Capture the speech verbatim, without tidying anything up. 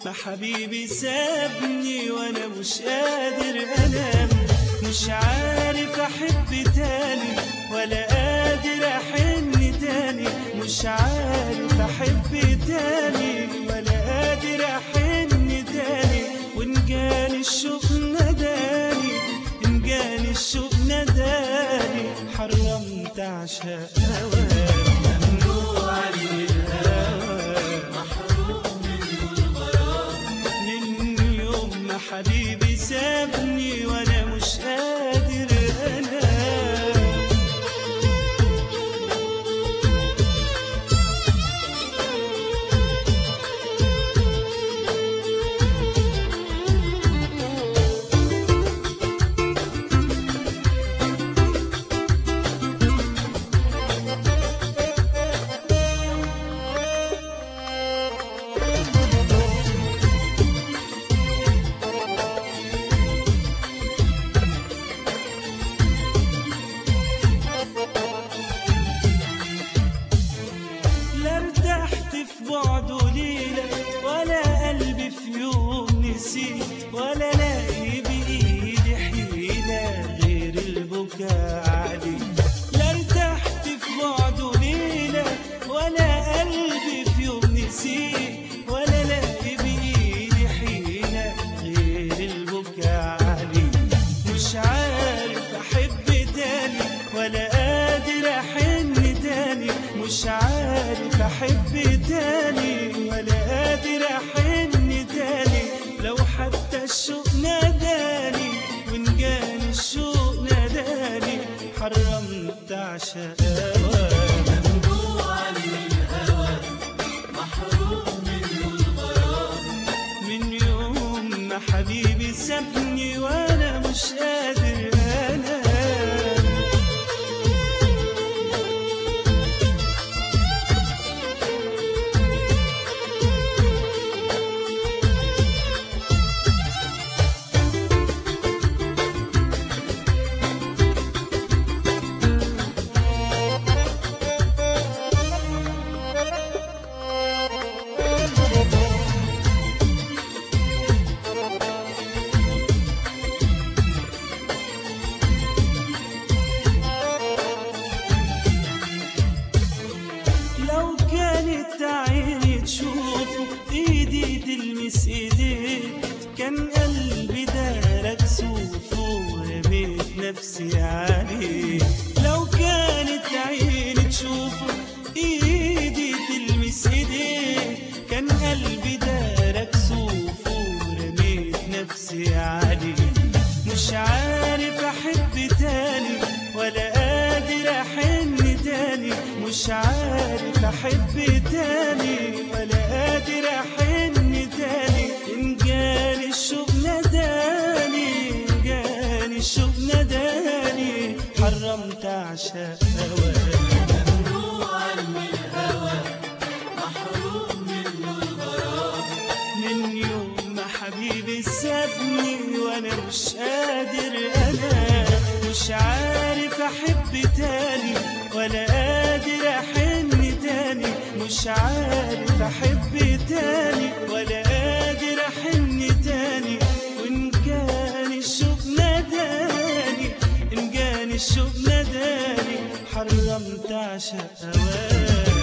ما حبيبي سابني وانا مش قادر انام، مش عارف احب تاني ولا قادر احن تاني، مش عارف احب تاني ولا قادر احن تاني. وان جاني الشوق نداني، ان جاني الشوق نداني، حرمت اعشق هواك. ممنوع عن الهوى، محروم منه الغرام، من يوم ما حبيبي سابني وانا مش قادر انام. بعده ليلة ولا قلبي في يوم نسيت، ولا لاقي بإيدي حيلة غير البكاء عليه. لا ارتحت في بعده ليلة ولا قلبي في يوم نسيت، ولا لاقي بإيدي حيلة غير البكاء عليه. مش عارف أحب تاني ولا قادر أحن تاني، مش عارف أحب تاني ولا قادر أحن تاني. لو حتى الشوق ناداني، وإن جاني الشوق ناداني، حرمت أعشق هواك. ممنوع عن الهوى، محروم منه الغرام، من يوم ما حبيبي سابني وأنا مش قادر أنام. لو كانت عيني تشوفه، ايدي تلمس ايديك، كان قلبي دارك سوفه ورميت نفسي عليه. لو كانت عيني تشوفه، ايدي تلمس ايديك، كان قلبي دارك سوفه ورميت نفسي عليه. مش عارف احب تاني ولا قادر احن تاني، مش عارف احب تاني ولا قادر احن تاني. ان جاني الشوق نداني، ان جاني الشوق نداني، حرمت اعشق هواك. ممنوع عن الهوى، محروم منه الغرام، من يوم ما حبيبي سابني وانا مش قادر انام. مش عارف احب تاني ولا قادر احن تاني، مش عارف احب تاني ولا قادر احن تاني. وان كان الشوق ناداني، ان كان الشوق ناداني، حرمت اعشق هواك.